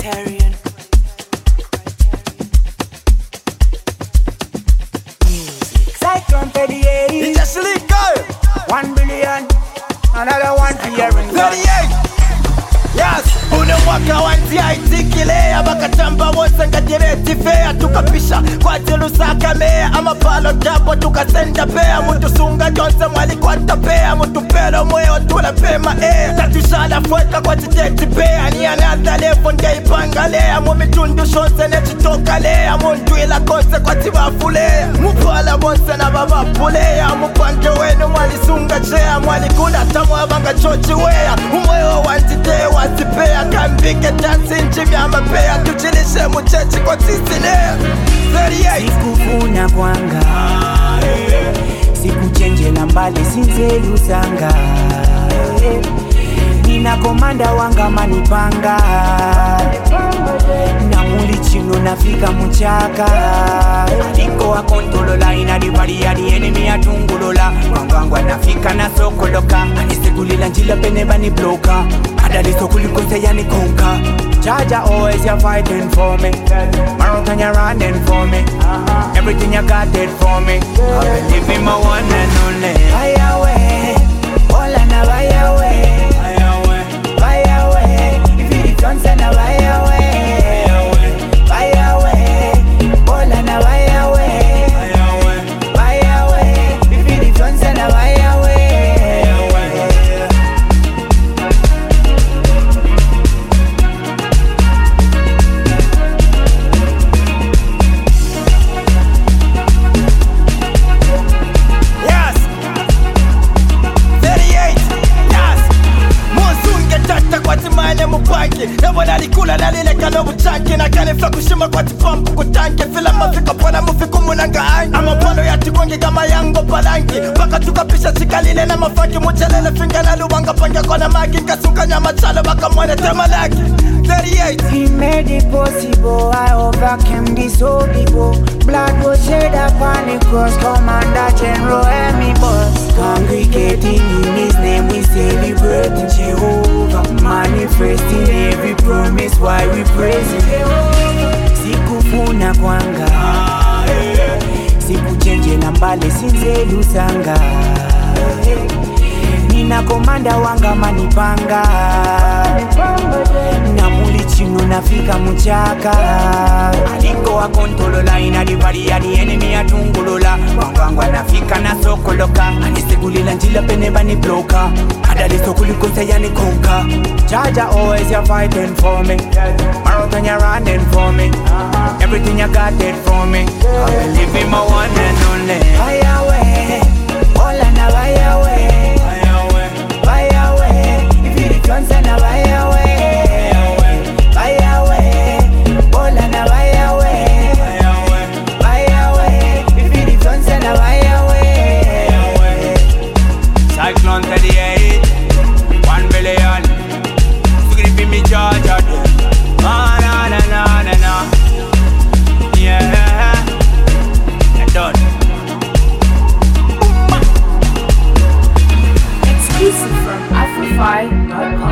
Criterion. Cyclone 38. It's just legal. 1 billion. Another one for hearing. 38. Yes, unawaka wantiaitikilea bakatamba wose ngadireti fea tukapisha kwa tilusaka mea ama palo jabo tukasenda pea mutusunga jonse mwali kwa tapea mutupelo mweo tula pema tatushala fueka kwa titeti pea ni another level ngeipangalea mumitundu shonse netitokalea munduila konse kwa tibafulea mupala bonse na babapulea mupanje wenu mwali sunga chea mwali kuna tamu abanga chochi wea umweo wantitewa wasipea kambike dansi nchi vya mapea tuchilishe muchechi kwa tisinea 38 sikufuna kwanga sikuchenjela mbali sinzelusanga nina komanda wanga manipanga na muli chino nafika muchaka aliko wakontolola inadibari ya di enemy atungulola wangwangwa nafika na sokoloka anisigulila njila pene bani bloka adaliso kulikose yani konka Jaja always you're fighting for me Marathon you're running for me Everything you got did for me I believe in my one and only Vaya away, all na vaya away Vaya away, if you don't send a vaya away Vaya away, all na vaya away Vaya away, if you don't send a vaya away Yabona likula lalileka nobuchanki nakanifla kushima kwa tipampu kutanki fila mafika pona mufiku munanga angi amapano ya tikongi kama yango palangi baka tukapisha chikalile na mafaki muchelele finga na lubanga pange kona magi kasunga nyama chalo baka mwene temalaki 38 He made it possible, I overcame this horrible Blood was shed upon the cross, Commander General Emmy Boss Congregating in his name, we celebrating Jehovah Manifesting every promise, why we praising sikufuna kwanga sikuchenjela mbali sinzelusanga nina komanda wanga manipanga na muli chino nafika muchaka aliko wakontolola inadibari ya di enemy atungulola wangwangwa nafika na sokoloka anisigulila njila pene bani bloka adaliso kulikose yani konka Jaja always you're fighting for me Marathon you're running for me Everything you got did for me I believe in my one and only Vaya away, all na vaya away Vaya away, if you don't send a vaya away Vaya away, all na vaya away Vaya away, if you don't send a vaya away Cyclone 38 1 billion Sugripi mi Georgia na na na na na yeah I'm done Exclusive from Afrofy.com.